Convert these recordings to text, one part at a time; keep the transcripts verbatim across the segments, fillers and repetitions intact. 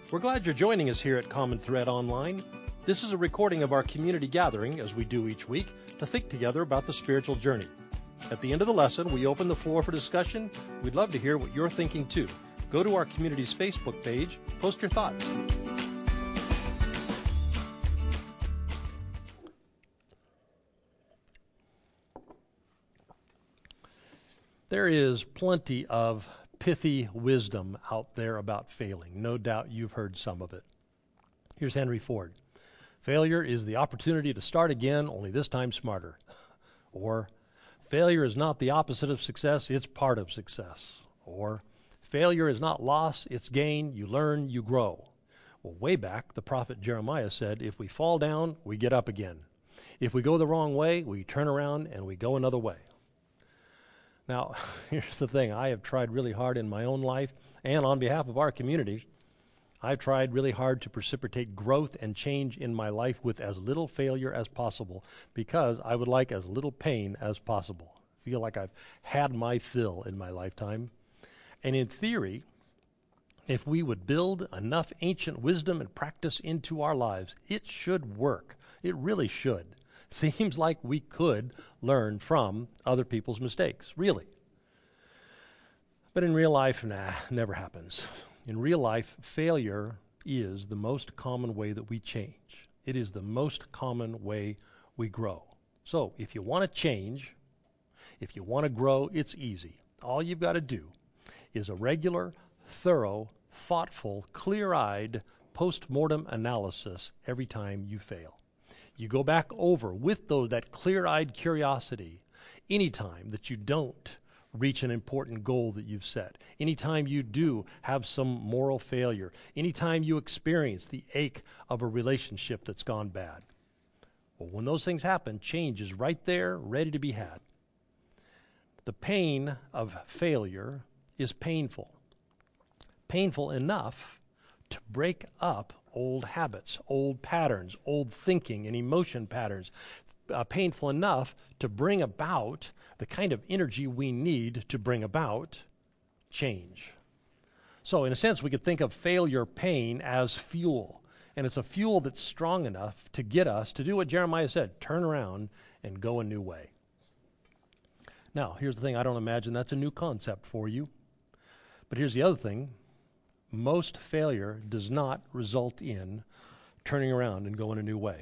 We're glad you're joining us here at Common Thread Online. This is a recording of our community gathering, as we do each week, to think together about the spiritual journey. At the end of the lesson, we open the floor for discussion. We'd love to hear what you're thinking too. Go to our community's Facebook page, post your thoughts. There is plenty of pithy wisdom out there about failing. No doubt you've heard some of it. Here's Henry Ford. Failure is the opportunity to start again, only this time smarter. Or, failure is not the opposite of success, it's part of success. Or, failure is not loss, it's gain, you learn, you grow. Well, way back, the prophet Jeremiah said, if we fall down, we get up again. If we go the wrong way, we turn around and we go another way. Now, here's the thing. I have tried really hard in my own life and on behalf of our community. I've tried really hard to precipitate growth and change in my life with as little failure as possible because I would like as little pain as possible. I feel like I've had my fill in my lifetime. And in theory, if we would build enough ancient wisdom and practice into our lives, it should work. It really should. Seems like we could learn from other people's mistakes, really. But in real life, nah, never happens. In real life, failure is the most common way that we change. It is the most common way we grow. So if you want to change, if you want to grow, it's easy. All you've got to do is a regular, thorough, thoughtful, clear-eyed post-mortem analysis every time you fail. You go back over with those, that clear-eyed curiosity anytime that you don't reach an important goal that you've set, anytime you do have some moral failure, anytime you experience the ache of a relationship that's gone bad. Well, when those things happen, change is right there, ready to be had. The pain of failure is painful. Painful enough to break up old habits, old patterns, old thinking and emotion patterns, uh, painful enough to bring about the kind of energy we need to bring about change. So in a sense, we could think of failure pain as fuel, and it's a fuel that's strong enough to get us to do what Jeremiah said, turn around and go a new way. Now, here's the thing, I don't imagine that's a new concept for you, but here's the other thing. Most failure does not result in turning around and going a new way.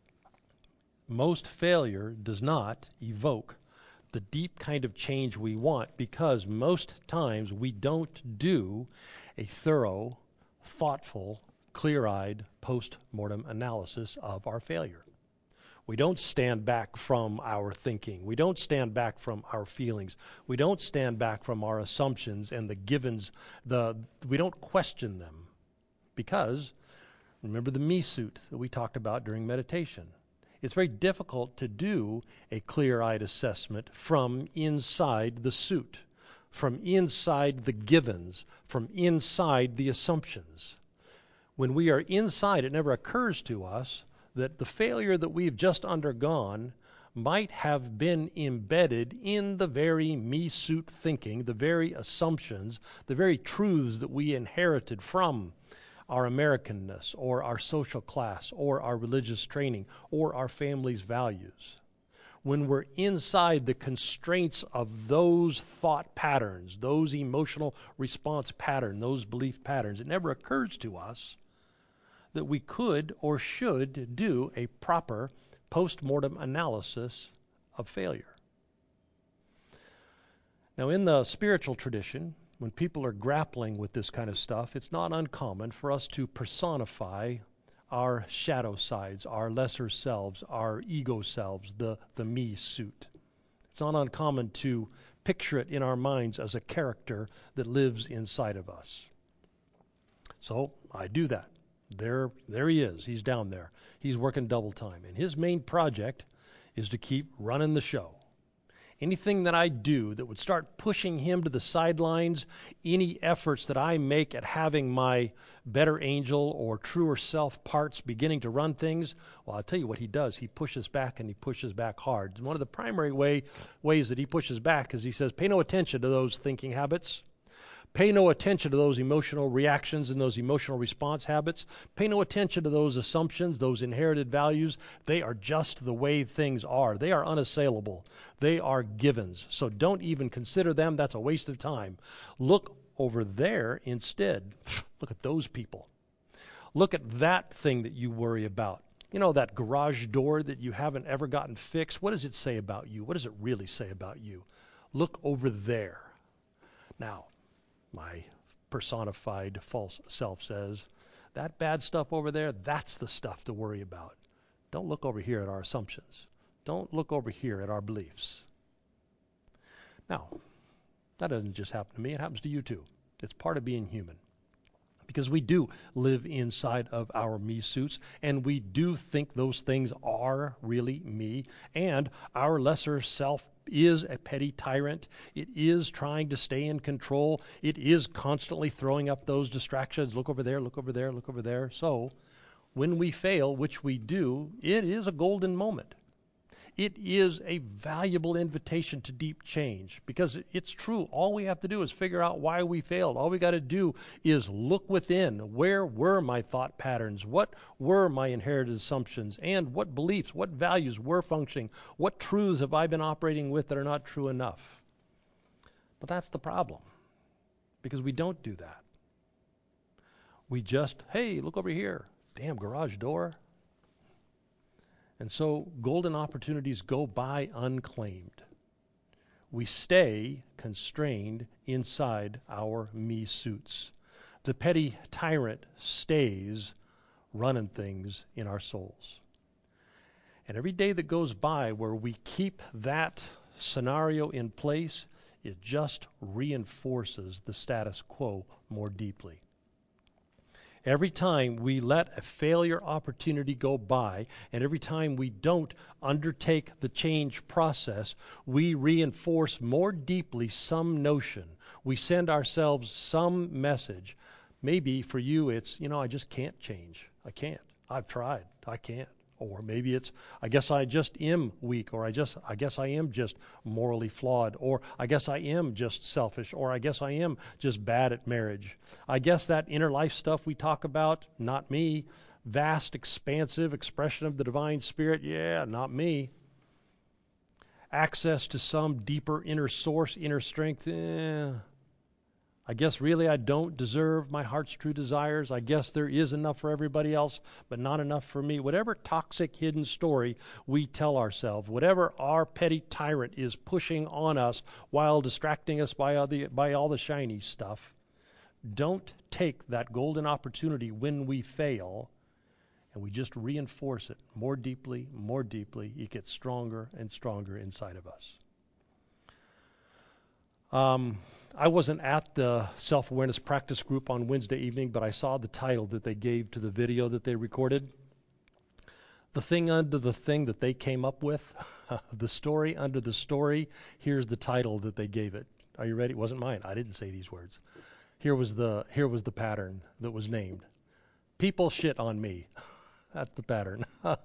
Most failure does not evoke the deep kind of change we want because most times we don't do a thorough, thoughtful, clear-eyed post-mortem analysis of our failure. We don't stand back from our thinking. We don't stand back from our feelings. We don't stand back from our assumptions and the givens. The, we don't question them because, remember the me suit that we talked about during meditation. It's very difficult to do a clear-eyed assessment from inside the suit, from inside the givens, from inside the assumptions. When we are inside, it never occurs to us that the failure that we've just undergone might have been embedded in the very me-suit thinking, the very assumptions, the very truths that we inherited from our Americanness or our social class or our religious training or our family's values. When we're inside the constraints of those thought patterns, those emotional response patterns, those belief patterns, it never occurs to us that we could or should do a proper post-mortem analysis of failure. Now, in the spiritual tradition, when people are grappling with this kind of stuff, it's not uncommon for us to personify our shadow sides, our lesser selves, our ego selves, the, the me suit. It's not uncommon to picture it in our minds as a character that lives inside of us. So I do that. There, there he is. He's down there. He's working double time. And his main project is to keep running the show. Anything that I do that would start pushing him to the sidelines, any efforts that I make at having my better angel or truer self parts beginning to run things, well, I'll tell you what he does. He pushes back, and he pushes back hard. And one of the primary way, ways that he pushes back is he says, pay no attention to those thinking habits. Pay no attention to those emotional reactions and those emotional response habits. Pay no attention to those assumptions, those inherited values. They are just the way things are. They are unassailable. They are givens. So don't even consider them. That's a waste of time. Look over there instead. Look at those people. Look at that thing that you worry about. You know, that garage door that you haven't ever gotten fixed. What does it say about you? What does it really say about you? Look over there. Now, my personified false self says, that bad stuff over there, that's the stuff to worry about. Don't look over here at our assumptions. Don't look over here at our beliefs. Now, that doesn't just happen to me. It happens to you too. It's part of being human. Because we do live inside of our me suits, and we do think those things are really me, and our lesser self is a petty tyrant. It is trying to stay in control. It is constantly throwing up those distractions. Look over there, look over there, look over there. So when we fail, which we do, it is a golden moment. It is a valuable invitation to deep change, because it's true. All we have to do is figure out why we failed. All we got to do is look within. Where were my thought patterns? What were my inherited assumptions? And what beliefs, what values were functioning? What truths have I been operating with that are not true enough? But that's the problem, because we don't do that. We just, hey, look over here. Damn garage door. And so golden opportunities go by unclaimed. We stay constrained inside our me suits. The petty tyrant stays running things in our souls. And every day that goes by where we keep that scenario in place, it just reinforces the status quo more deeply. Every time we let a failure opportunity go by, and every time we don't undertake the change process, we reinforce more deeply some notion. We send ourselves some message. Maybe for you it's, you know, I just can't change. I can't. I've tried. I can't. Or maybe it's, I guess I just am weak, or I just, I guess I am just morally flawed, or I guess I am just selfish, or I guess I am just bad at marriage. I guess that inner life stuff we talk about, not me. Vast, expansive expression of the divine spirit, yeah, not me. Access to some deeper inner source, inner strength, eh. I guess really I don't deserve my heart's true desires. I guess there is enough for everybody else, but not enough for me. Whatever toxic hidden story we tell ourselves, whatever our petty tyrant is pushing on us while distracting us by all the, by all the shiny stuff, don't take that golden opportunity when we fail, and we just reinforce it more deeply, more deeply. It gets stronger and stronger inside of us. Um... I wasn't at the self-awareness practice group on Wednesday evening, but I saw the title that they gave to the video that they recorded. The thing under the thing that they came up with, the story under the story, here's the title that they gave it. Are you ready? It wasn't mine. I didn't say these words. Here was the, here was the pattern that was named. People shit on me. That's the pattern.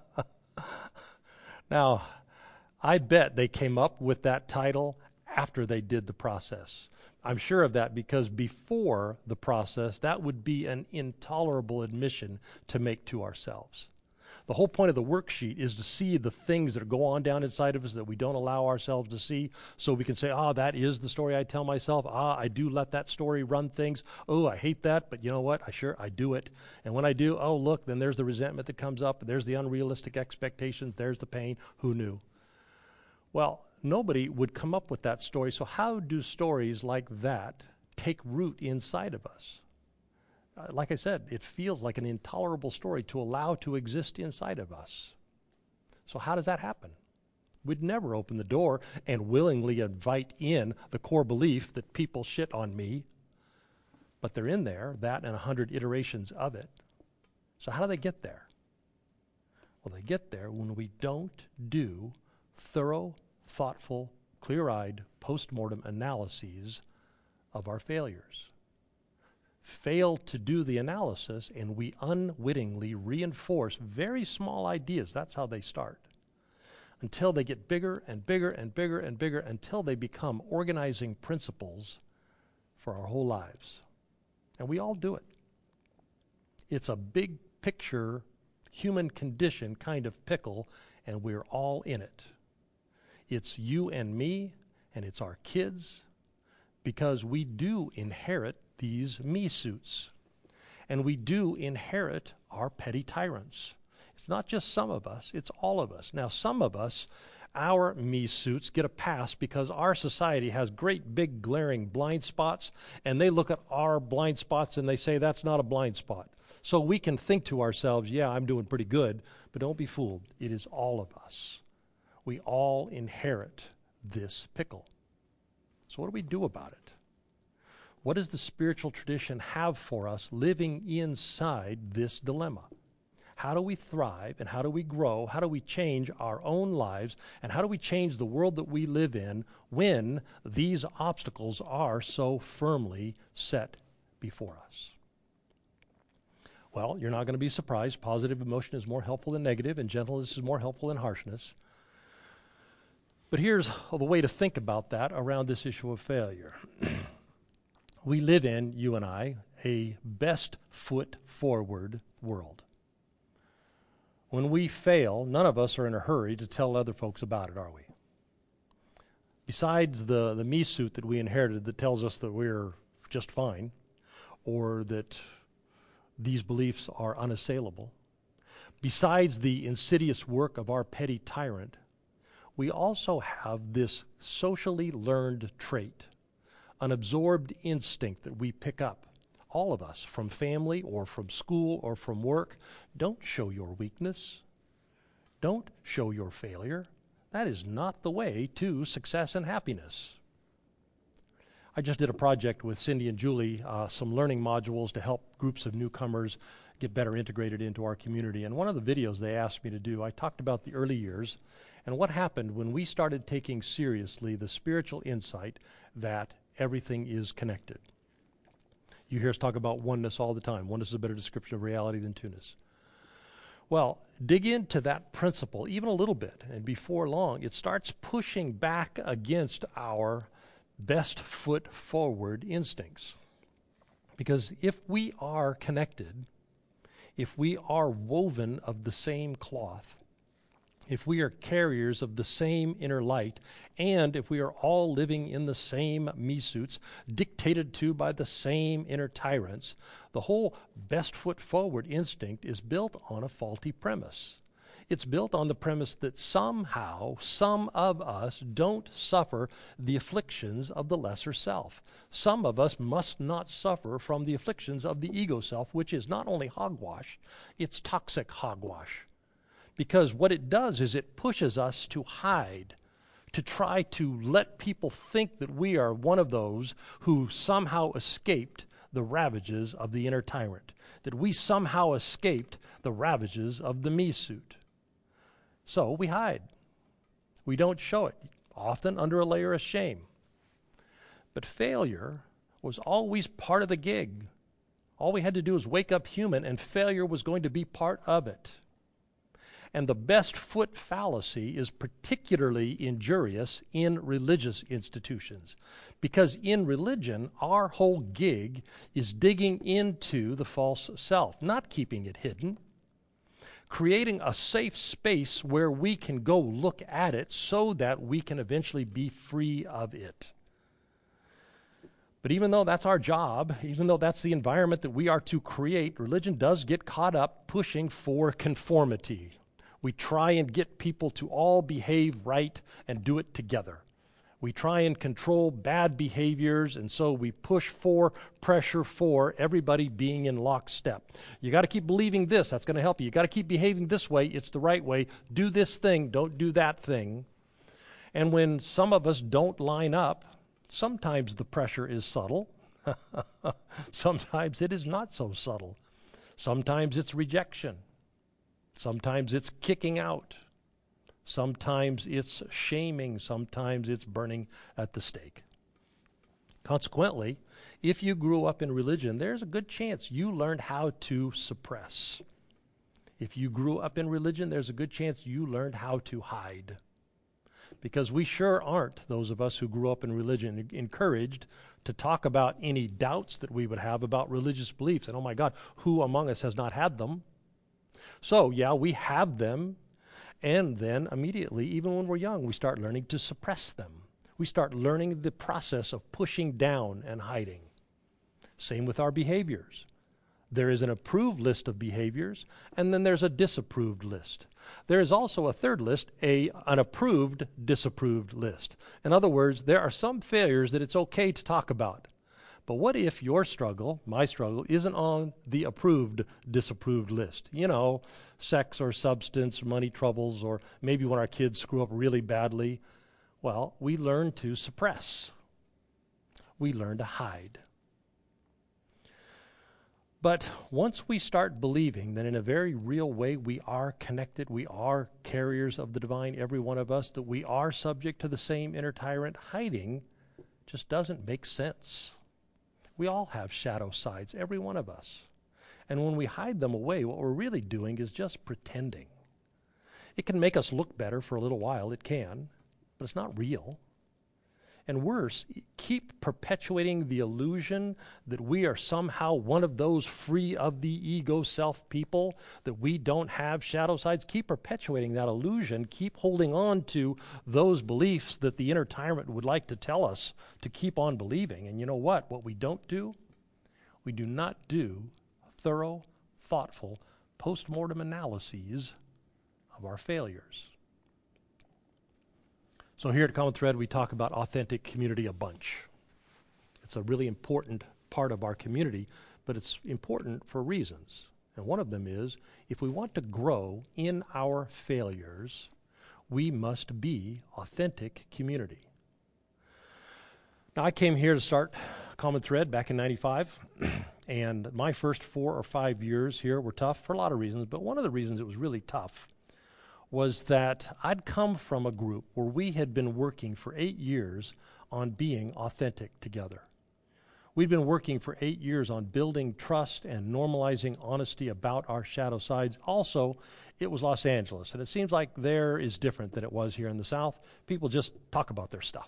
Now, I bet they came up with that title after they did the process. I'm sure of that, because before the process, that would be an intolerable admission to make to ourselves. The whole point of the worksheet is to see the things that go on down inside of us that we don't allow ourselves to see, so we can say, ah, that is the story I tell myself. Ah, I do let that story run things. Oh, I hate that, but you know what? I sure, I do it. And when I do, oh, look, then there's the resentment that comes up. There's the unrealistic expectations. There's the pain. Who knew? Well, nobody would come up with that story. So how do stories like that take root inside of us? Uh, like I said, it feels like an intolerable story to allow to exist inside of us. So how does that happen? We'd never open the door and willingly invite in the core belief that people shit on me, but they're in there, that and a hundred iterations of it. So how do they get there? Well, they get there when we don't do thorough, thoughtful, clear-eyed, post-mortem analyses of our failures. Fail to do the analysis, and we unwittingly reinforce very small ideas. That's how they start. Until they get bigger and bigger and bigger and bigger, until they become organizing principles for our whole lives. And we all do it. It's a big picture, human condition kind of pickle, and we're all in it. It's you and me, and it's our kids, because we do inherit these me suits. And we do inherit our petty tyrants. It's not just some of us, it's all of us. Now, some of us, our me suits get a pass because our society has great big glaring blind spots, and they look at our blind spots and they say, that's not a blind spot. So we can think to ourselves, yeah, I'm doing pretty good, but don't be fooled. It is all of us. We all inherit this pickle. So what do we do about it? What does the spiritual tradition have for us living inside this dilemma? How do we thrive, and how do we grow? How do we change our own lives, and how do we change the world that we live in when these obstacles are so firmly set before us? Well, you're not going to be surprised. Positive emotion is more helpful than negative, and gentleness is more helpful than harshness. But here's the way to think about that around this issue of failure. We live in, you and I, a best foot forward world. When we fail, none of us are in a hurry to tell other folks about it, are we? Besides the, the me suit that we inherited that tells us that we're just fine, or that these beliefs are unassailable, besides the insidious work of our petty tyrant, we also have this socially learned trait, an absorbed instinct that we pick up. All of us, from family or from school or from work. Don't show your weakness. Don't show your failure. That is not the way to success and happiness. I just did a project with Cindy and Julie, uh, some learning modules to help groups of newcomers get better integrated into our community. And one of the videos they asked me to do, I talked about the early years and what happened when we started taking seriously the spiritual insight that everything is connected. You hear us talk about oneness all the time. Oneness is a better description of reality than two-ness. Well, dig into that principle even a little bit, and before long, it starts pushing back against our best foot forward instincts. Because if we are connected, if we are woven of the same cloth, if we are carriers of the same inner light, and if we are all living in the same me suits, dictated to by the same inner tyrants, the whole best foot forward instinct is built on a faulty premise. It's built on the premise that somehow some of us don't suffer the afflictions of the lesser self. Some of us must not suffer from the afflictions of the ego self, which is not only hogwash, it's toxic hogwash. Because what it does is it pushes us to hide, to try to let people think that we are one of those who somehow escaped the ravages of the inner tyrant, that we somehow escaped the ravages of the me suit. So we hide. We don't show it, often under a layer of shame. But failure was always part of the gig. All we had to do was wake up human, and failure was going to be part of it. And the best foot fallacy is particularly injurious in religious institutions, because in religion, our whole gig is digging into the false self, not keeping it hidden, creating a safe space where we can go look at it so that we can eventually be free of it. But even though that's our job, even though that's the environment that we are to create, religion does get caught up pushing for conformity. We try and get people to all behave right and do it together. We try and control bad behaviors, and so we push for, pressure for everybody being in lockstep. You got to keep believing this. That's going to help you. You got to keep behaving this way. It's the right way. Do this thing. Don't do that thing. And when some of us don't line up, sometimes the pressure is subtle. Sometimes it is not so subtle. Sometimes it's rejection. Sometimes it's kicking out. Sometimes it's shaming. Sometimes it's burning at the stake. Consequently, if you grew up in religion, there's a good chance you learned how to suppress. If you grew up in religion, there's a good chance you learned how to hide. because we sure aren't, those of us who grew up in religion, encouraged to talk about any doubts that we would have about religious beliefs. And oh my God, who among us has not had them? So yeah, we have them, and then immediately, even when we're young, we start learning to suppress them. We start learning the process of pushing down and hiding. Same with our behaviors. There is an approved list of behaviors, and then there's a disapproved list. There is also a third list, a, an approved, disapproved list. In other words, there are some failures that it's okay to talk about. But what if your struggle, my struggle, isn't on the approved, disapproved list? You know, sex or substance, or money troubles, or maybe when our kids screw up really badly. Well, we learn to suppress. We learn to hide. But once we start believing that in a very real way we are connected, we are carriers of the divine, every one of us, that we are subject to the same inner tyrant, hiding just doesn't make sense. We all have shadow sides, every one of us. And when we hide them away, what we're really doing is just pretending. It can make us look better for a little while, it can, but it's not real. And worse, keep perpetuating the illusion that we are somehow one of those free of the ego self people, that we don't have shadow sides. Keep perpetuating that illusion. Keep holding on to those beliefs that the inner tyrant would like to tell us to keep on believing. And you know what? What we don't do? We do not do thorough, thoughtful, post-mortem analyses of our failures. So here at Common Thread, we talk about authentic community a bunch. It's a really important part of our community, but it's important for reasons. And one of them is, if we want to grow in our failures, we must be authentic community. Now, I came here to start Common Thread back in ninety-five, and my first four or five years here were tough for a lot of reasons, but one of the reasons it was really tough was that I'd come from a group where we had been working for eight years on being authentic together. We'd been working for eight years on building trust and normalizing honesty about our shadow sides. Also, it was Los Angeles, and it seems like there is different than it was here in the South. People just talk about their stuff.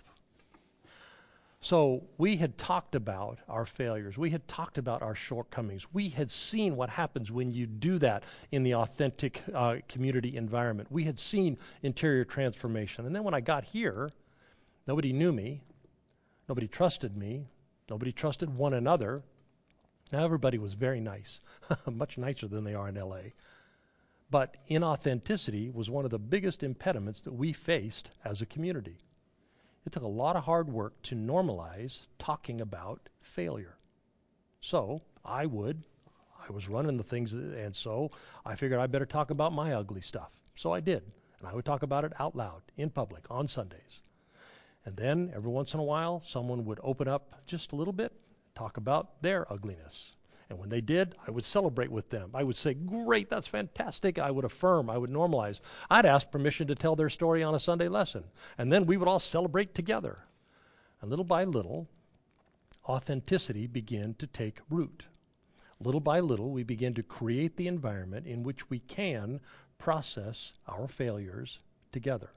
So we had talked about our failures. We had talked about our shortcomings. We had seen what happens when you do that in the authentic uh, community environment. We had seen interior transformation. And then when I got here, nobody knew me. Nobody trusted me. Nobody trusted one another. Now, everybody was very nice, much nicer than they are in L A. But inauthenticity was one of the biggest impediments that we faced as a community. It took a lot of hard work to normalize talking about failure. So I would, I was running the things, and so I figured I better talk about my ugly stuff. So I did, and I would talk about it out loud, in public, on Sundays. And then every once in a while, someone would open up just a little bit, talk about their ugliness. And when they did, I would celebrate with them. I would say, great, that's fantastic. I would affirm, I would normalize. I'd ask permission to tell their story on a Sunday lesson. And then we would all celebrate together. And little by little, authenticity began to take root. Little by little, we begin to create the environment in which we can process our failures together.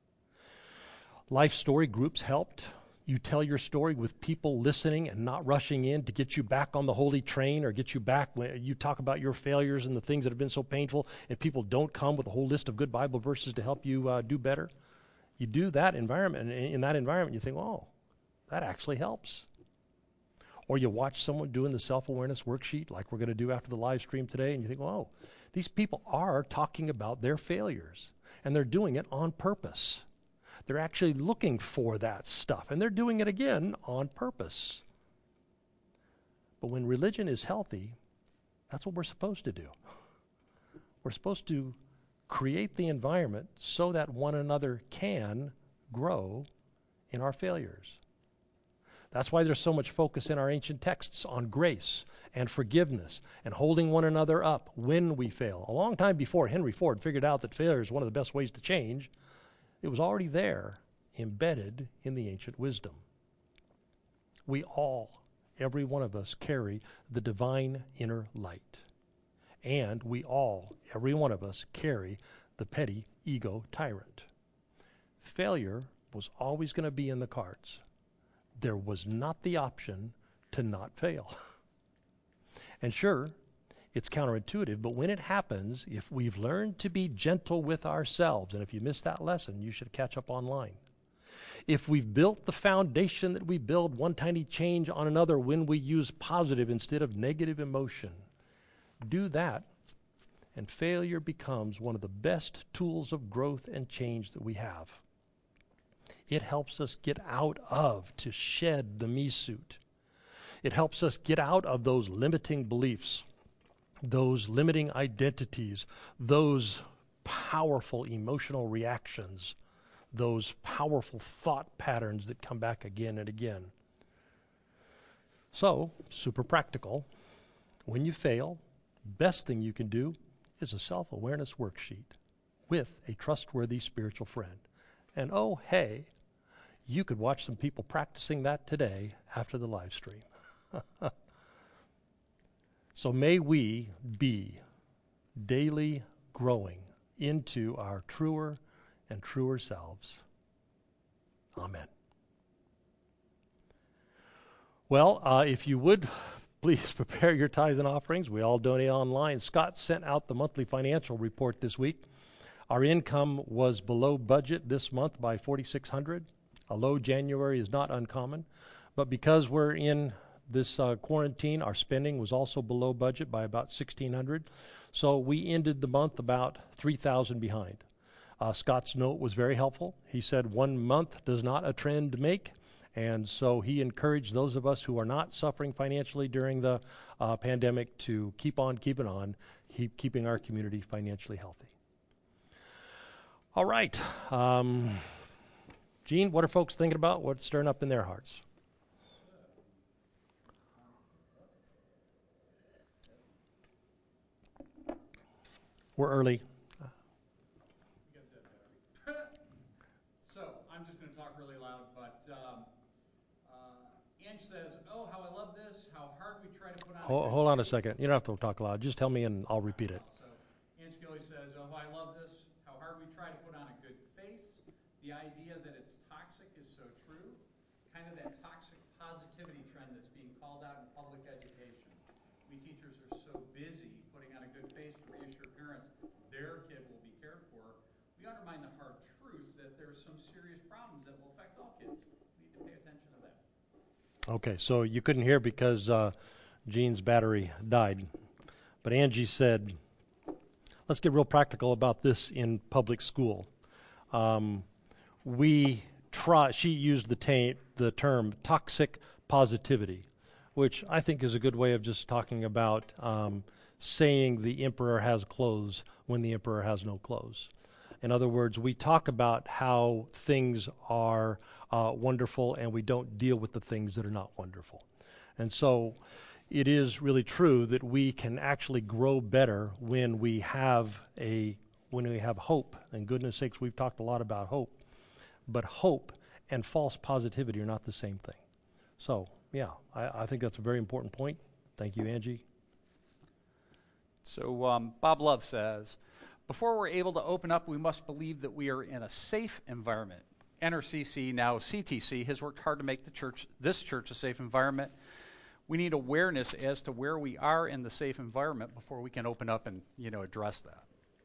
Life story groups helped. You tell your story with people listening and not rushing in to get you back on the holy train or get you back when you talk about your failures and the things that have been so painful, and people don't come with a whole list of good Bible verses to help you uh, do better. You do that environment, and in that environment you think, oh, that actually helps. Or you watch someone doing the self-awareness worksheet like we're going to do after the live stream today, and you think, oh, these people are talking about their failures, and they're doing it on purpose. They're actually looking for that stuff, and they're doing it again on purpose. But when religion is healthy, that's what we're supposed to do. We're supposed to create the environment so that one another can grow in our failures. That's why there's so much focus in our ancient texts on grace and forgiveness and holding one another up when we fail. A long time before Henry Ford figured out that failure is one of the best ways to change, it was already there, embedded in the ancient wisdom. We all, every one of us, carry the divine inner light. And we all, every one of us, carry the petty ego tyrant. failure was always going to be in the cards. There was not the option to not fail. And sure, it's counterintuitive, but when it happens, if we've learned to be gentle with ourselves, and if you missed that lesson, you should catch up online. If we've built the foundation that we build one tiny change on another when we use positive instead of negative emotion, do that, and failure becomes one of the best tools of growth and change that we have. It helps us get out of, to shed the me suit. It helps us get out of those limiting beliefs, those limiting identities, those powerful emotional reactions, those powerful thought patterns that come back again and again. So, super practical. When you fail, best thing you can do is a self-awareness worksheet with a trustworthy spiritual friend. And oh, hey, you could watch some people practicing that today after the live stream. So may we be daily growing into our truer and truer selves. Amen. Well, uh, if you would, please prepare your tithes and offerings. We all donate online. Scott sent out the monthly financial report this week. Our income was below budget this month by four thousand six hundred dollars. A low January is not uncommon, but because we're in this uh, quarantine, our spending was also below budget by about sixteen hundred dollars. So we ended the month about three thousand dollars behind. Uh, Scott's note was very helpful. He said one month does not a trend make, and so he encouraged those of us who are not suffering financially during the uh, pandemic to keep on keeping on, keep keeping our community financially healthy. All right. Um, Gene, what are folks thinking about? What's stirring up in their hearts? We're early. So, I'm just going to talk really loud, but um, uh, Ange says, oh, how I love this, how hard we try to put on Hold, a hold on a second. You don't have to talk loud. Just tell me and I'll repeat it. So, Ange Gilly says, oh, I love this, how hard we try to put on a good face. The idea that it's toxic is so true. Kind of that toxic positivity trend that's being called out in public education. We teachers are so busy putting on a good face to reassure parents their kid will be cared for. We undermine the hard truth that there's some serious problems that will affect all kids. We need to pay attention to that. Okay, so you couldn't hear because uh, Gene's battery died. But Angie said, let's get real practical about this in public school. Um, we try, she used the, ta- the term toxic positivity, which I think is a good way of just talking about um, saying the emperor has clothes when the emperor has no clothes. In other words, we talk about how things are uh, wonderful and we don't deal with the things that are not wonderful. And so it is really true that we can actually grow better when we have a when we have hope. And goodness sakes, we've talked a lot about hope. But hope and false positivity are not the same thing. So, yeah, I, I think that's a very important point. Thank you, Angie. So um, Bob Love says, before we're able to open up, we must believe that we are in a safe environment. N R C C, now C T C, has worked hard to make the church, this church a safe environment. We need awareness as to where we are in the safe environment before we can open up and, you know, address that.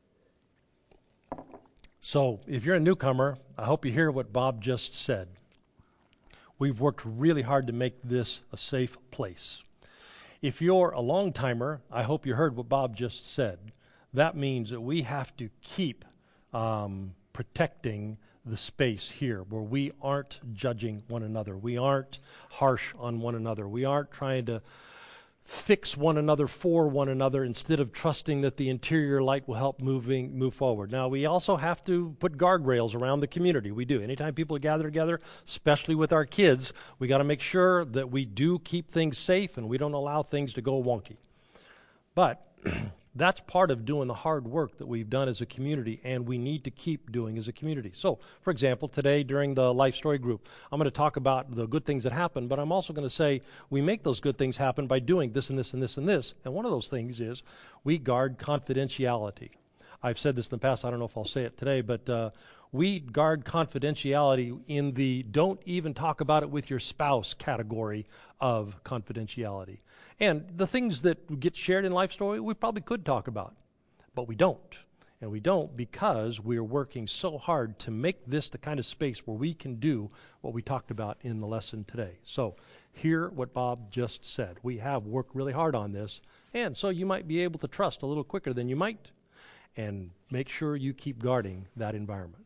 So if you're a newcomer, I hope you hear what Bob just said. We've worked really hard to make this a safe place. If you're a long-timer, I hope you heard what Bob just said. That means that we have to keep um, protecting the space here where we aren't judging one another. We aren't harsh on one another. We aren't trying to fix one another for one another instead of trusting that the interior light will help moving move forward. Now, we also have to put guardrails around the community. We do. Anytime people gather together, especially with our kids, we got to make sure that we do keep things safe and we don't allow things to go wonky. But that's part of doing the hard work that we've done as a community and we need to keep doing as a community. So, for example, today during the Life Story group, I'm going to talk about the good things that happen, but I'm also going to say we make those good things happen by doing this and this and this and this. And one of those things is we guard confidentiality. I've said this in the past, I don't know if I'll say it today, but uh, we guard confidentiality in the don't even talk about it with your spouse category of confidentiality. And the things that get shared in Life Story, we probably could talk about, but we don't. And we don't because we're working so hard to make this the kind of space where we can do what we talked about in the lesson today. So hear what Bob just said. We have worked really hard on this, and so you might be able to trust a little quicker than you might, and make sure you keep guarding that environment.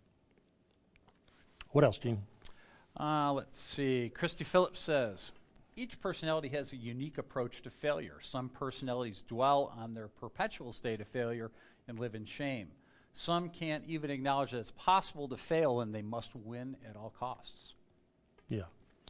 What else, Gene? Uh, let's see. Christy Phillips says, each personality has a unique approach to failure. Some personalities dwell on their perpetual state of failure and live in shame. Some can't even acknowledge that it's possible to fail and they must win at all costs. Yeah.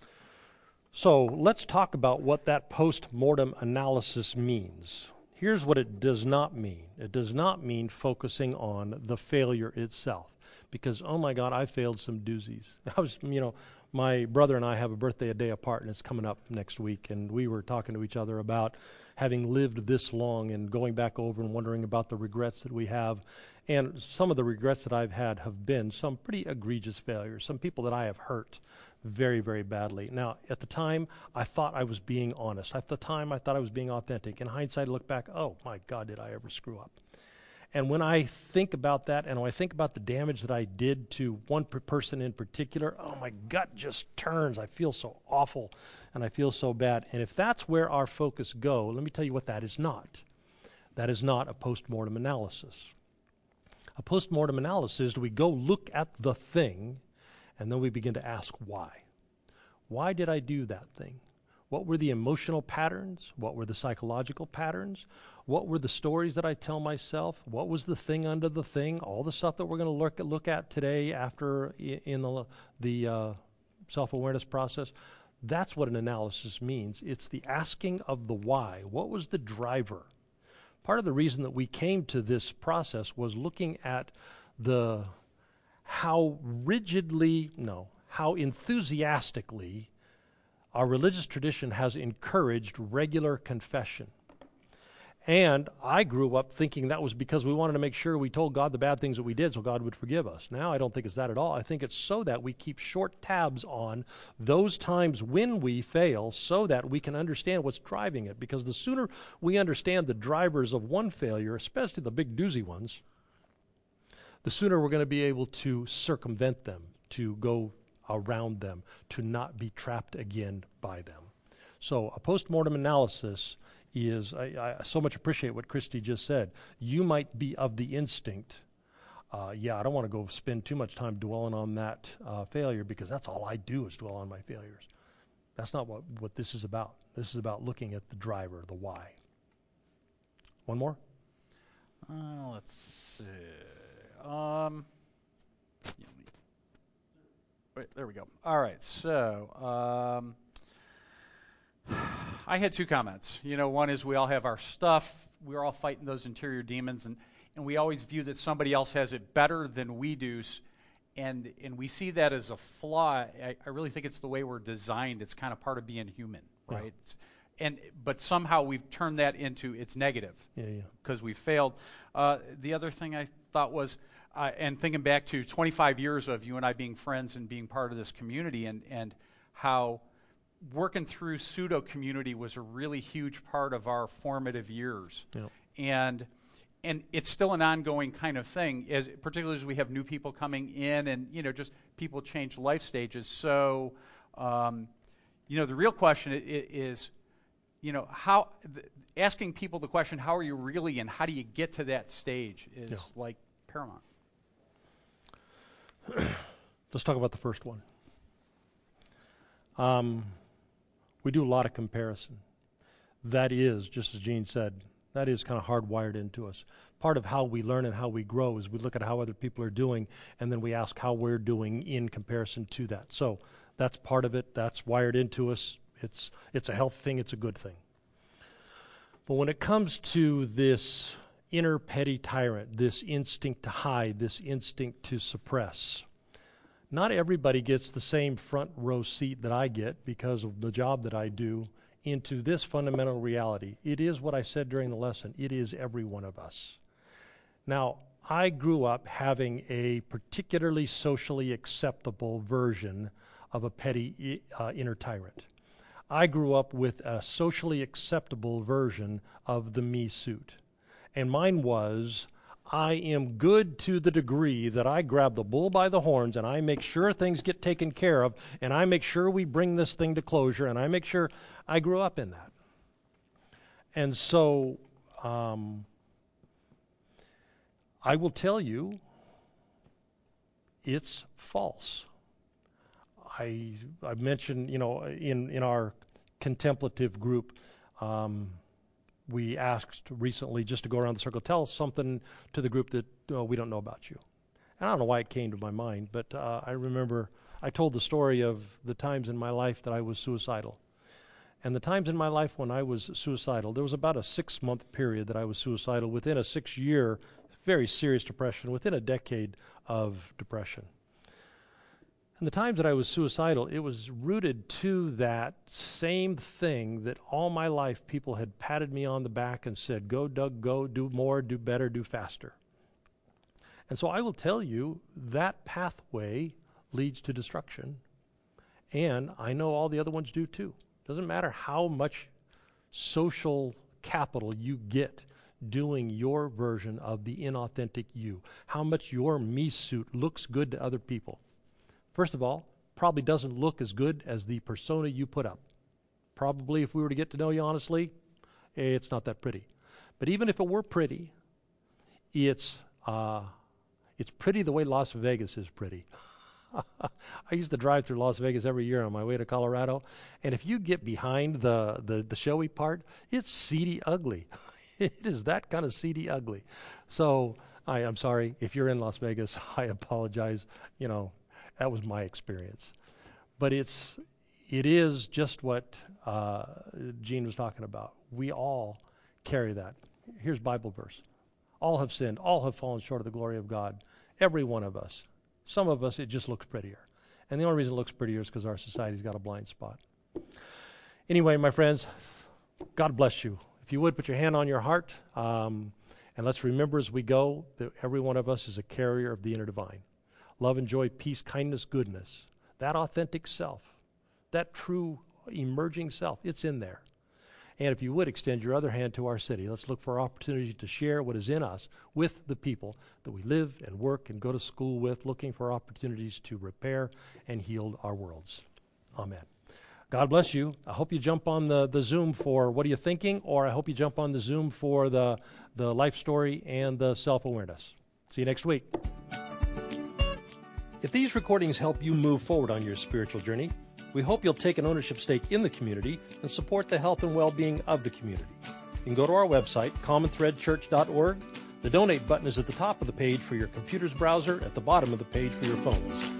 So let's talk about what that post-mortem analysis means. Here's what it does not mean. It does not mean focusing on the failure itself. Because, oh my God, I failed some doozies. I was, you know, my brother and I have a birthday a day apart, and it's coming up next week. And we were talking to each other about having lived this long and going back over and wondering about the regrets that we have. And some of the regrets that I've had have been some pretty egregious failures, some people that I have hurt very, very badly. Now, at the time, I thought I was being honest. At the time, I thought I was being authentic. In hindsight, I look back, oh my God, did I ever screw up? And when I think about that, and when I think about the damage that I did to one per person in particular, oh, my gut just turns. I feel so awful, and I feel so bad. And if that's where our focus go, let me tell you what that is not. That is not a postmortem analysis. A postmortem analysis, we go look at the thing, and then we begin to ask why. Why did I do that thing? What were the emotional patterns? What were the psychological patterns? What were the stories that I tell myself? What was the thing under the thing? All the stuff that we're going to look at, look at today after I- in the, the uh, self-awareness process. That's what an analysis means. It's the asking of the why. What was the driver? Part of the reason that we came to this process was looking at the how rigidly, no, how enthusiastically our religious tradition has encouraged regular confession. And I grew up thinking that was because we wanted to make sure we told God the bad things that we did so God would forgive us. Now I don't think it's that at all. I think it's so that we keep short tabs on those times when we fail so that we can understand what's driving it. Because the sooner we understand the drivers of one failure, especially the big doozy ones, the sooner we're going to be able to circumvent them, to go around them, to not be trapped again by them. So a postmortem analysis is, I, I so much appreciate what Christy just said. You might be of the instinct, uh, yeah, I don't want to go spend too much time dwelling on that uh, failure because that's all I do is dwell on my failures. That's not what, what this is about. This is about looking at the driver, the why. One more? Uh, let's see. Um, wait, there we go. All right, so um, I had two comments. You know, one is we all have our stuff. We're all fighting those interior demons, and, and we always view that somebody else has it better than we do, and and we see that as a flaw. I, I really think it's the way we're designed. It's kind of part of being human, right? Yeah. It's, and but somehow we've turned that into it's negative yeah, yeah. because we failed. Uh, the other thing I thought was, uh, and thinking back to twenty-five years of you and I being friends and being part of this community, and and how working through pseudo community was a really huge part of our formative years, yeah. and and it's still an ongoing kind of thing, as particularly as we have new people coming in, and you know just people change life stages. So, um, you know, the real question is, you know, how th- asking people the question, how are you really, and how do you get to that stage, is yeah. like paramount. Let's talk about the first one. Um, we do a lot of comparison. That is, just as Gene said, that is kind of hardwired into us. Part of how we learn and how we grow is we look at how other people are doing, and then we ask how we're doing in comparison to that. So that's part of it. That's wired into us. It's it's a health thing. It's a good thing. But when it comes to this inner petty tyrant, this instinct to hide, this instinct to suppress, not everybody gets the same front row seat that I get because of the job that I do into this fundamental reality. It is what I said during the lesson. It is every one of us. Now, I grew up having a particularly socially acceptable version of a petty uh, inner tyrant. I grew up with a socially acceptable version of the me suit. And mine was, I am good to the degree that I grab the bull by the horns and I make sure things get taken care of and I make sure we bring this thing to closure and I make sure I grew up in that. And so um, I will tell you, it's false. I I mentioned, you know, in, in our contemplative group, um, we asked recently just to go around the circle, tell us something to the group that oh, we don't know about you. And I don't know why it came to my mind, but uh, I remember I told the story of the times in my life that I was suicidal. And the times in my life when I was suicidal, there was about a six-month period that I was suicidal, within a six-year, very serious depression, within a decade of depression. And the times that I was suicidal, it was rooted to that same thing that all my life people had patted me on the back and said, go, Doug, go, do more, do better, do faster. And so I will tell you that pathway leads to destruction. And I know all the other ones do too. Doesn't matter how much social capital you get doing your version of the inauthentic you, how much your me suit looks good to other people. First of all, probably doesn't look as good as the persona you put up. Probably, if we were to get to know you honestly, it's not that pretty. But even if it were pretty, it's uh, it's pretty the way Las Vegas is pretty. I used to drive through Las Vegas every year on my way to Colorado, and if you get behind the, the, the showy part, it's seedy ugly. It is that kind of seedy ugly. So I, I'm sorry, if you're in Las Vegas, I apologize, you know, that was my experience. But it's, it is just what uh, Gene was talking about. We all carry that. Here's Bible verse. All have sinned. All have fallen short of the glory of God. Every one of us. Some of us, it just looks prettier. And the only reason it looks prettier is because our society's got a blind spot. Anyway, my friends, God bless you. If you would, put your hand on your heart. Um, and let's remember as we go that every one of us is a carrier of the inner divine. Love and joy, peace, kindness, goodness. That authentic self, that true emerging self, it's in there. And if you would extend your other hand to our city, let's look for opportunities to share what is in us with the people that we live and work and go to school with, looking for opportunities to repair and heal our worlds. Amen. God bless you. I hope you jump on the, the Zoom for What Are You Thinking? Or I hope you jump on the Zoom for the, the life story and the self-awareness. See you next week. If these recordings help you move forward on your spiritual journey, we hope you'll take an ownership stake in the community and support the health and well-being of the community. You can go to our website, common thread church dot org. The donate button is at the top of the page for your computer's browser, at the bottom of the page for your phones.